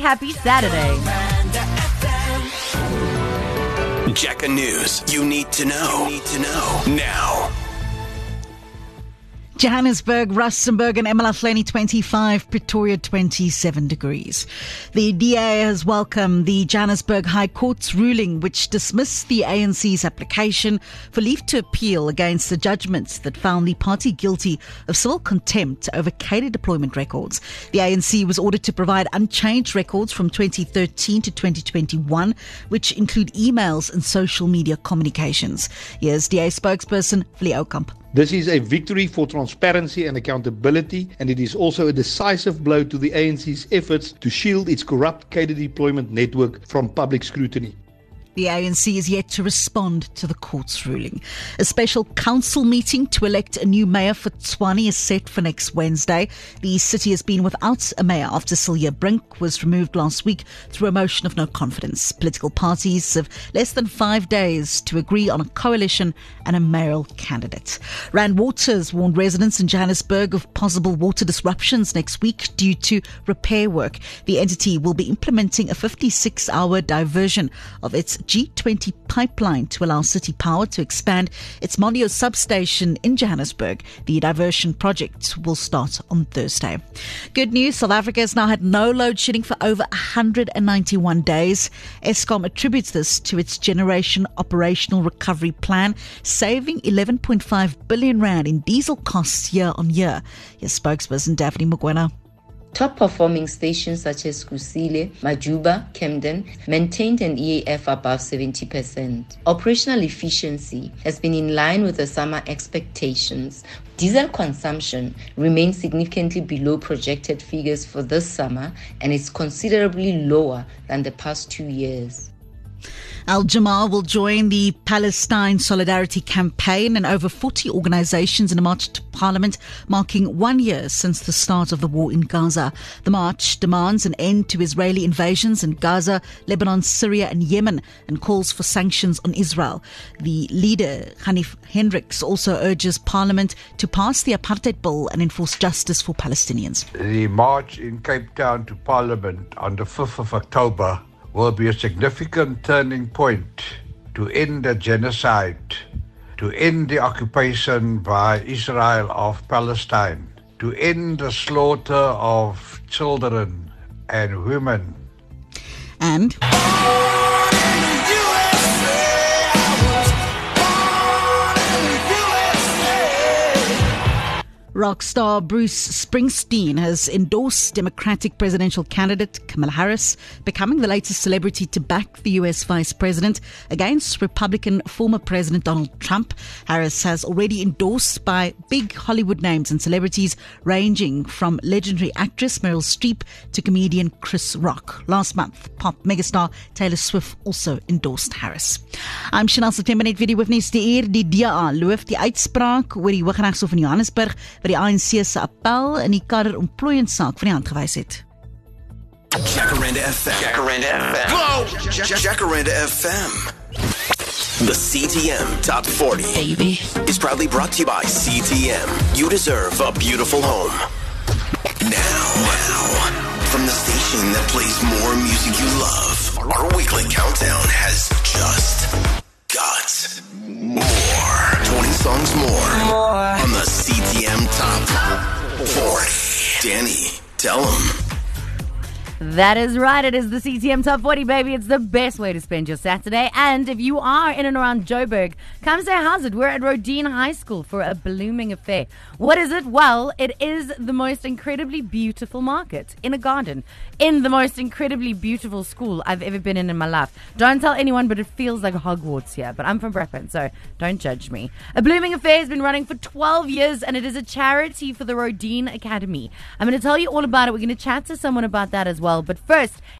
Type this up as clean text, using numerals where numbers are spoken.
happy Saturday. Jacka News. You need to know. Now. Johannesburg, Rustenburg and Emalahlenny 25, Pretoria 27 degrees. The DA has welcomed the Johannesburg High Court's ruling which dismissed the ANC's application for leave to appeal against the judgments that found the party guilty of civil contempt over cadre deployment records. The ANC was ordered to provide unchanged records from 2013 to 2021, which include emails and social media communications. Here's DA spokesperson Vli Oukamp. This is a victory for transparency and accountability, and it is also a decisive blow to the ANC's efforts to shield its corrupt cadre deployment network from public scrutiny. The ANC is yet to respond to the court's ruling. A special council meeting to elect a new mayor for Tshwane is set for next Wednesday. The city has been without a mayor after Silja Brink was removed last week through a motion of no confidence. Political parties have less than 5 days to agree on a coalition and a mayoral candidate. Rand Waters warned residents in Johannesburg of possible water disruptions next week due to repair work. The entity will be implementing a 56-hour diversion of its G20 pipeline to allow City Power to expand its Mondio substation in Johannesburg. The diversion project will start on Thursday. Good news, South Africa has now had no load shedding for over 191 days. Eskom attributes this to its Generation Operational Recovery Plan, saving 11.5 billion rand in diesel costs year on year. Here's spokesperson Daphne Mokoena. Top-performing stations such as Kusile, Majuba, Camden maintained an EAF above 70%. Operational efficiency has been in line with the summer expectations. Diesel consumption remains significantly below projected figures for this summer and is considerably lower than the past 2 years. Al-Jamaa will join the Palestine Solidarity Campaign and over 40 organizations in a march to Parliament, marking 1 year since the start of the war in Gaza. The march demands an end to Israeli invasions in Gaza, Lebanon, Syria and Yemen and calls for sanctions on Israel. The leader, Hanif Hendricks, also urges Parliament to pass the apartheid bill and enforce justice for Palestinians. The march in Cape Town to Parliament on the 5th of October will be a significant turning point to end the genocide, to end the occupation by Israel of Palestine, to end the slaughter of children and women. And rock star Bruce Springsteen has endorsed Democratic presidential candidate Kamala Harris, becoming the latest celebrity to back the US vice president against Republican former President Donald Trump. Harris has already endorsed by big Hollywood names and celebrities ranging from legendary actress Meryl Streep to comedian Chris Rock. Last month, pop megastar Taylor Swift also endorsed Harris. I'm Chanel September net video with nuus die uur. Die DA loof die uitspraak oor die Hooggeregshof in Johannesburg die ANC se appel in die kaderontplooiingssaak van die hand gewys het. Jacaranda FM. Jacaranda FM. The CTM Top 40 is proudly brought to you by CTM. You deserve a beautiful home. Now, from the station that plays more music you love, our weekly countdown has just got more. 20 songs more on the CTM Top 40. Danny, tell them. That is right. It is the CTM Top 40, baby. It's the best way to spend your Saturday. And if you are in and around Joburg, come say how's it. We're at Rodine High School for a blooming affair. What is it? Well, it is the most incredibly beautiful market in a garden in the most incredibly beautiful school I've ever been in my life. Don't tell anyone, but it feels like Hogwarts here. But I'm from Brakpan, so don't judge me. A blooming affair has been running for 12 years, and it is a charity for the Rodine Academy. I'm going to tell you all about it. We're going to chat to someone about that as well. But first,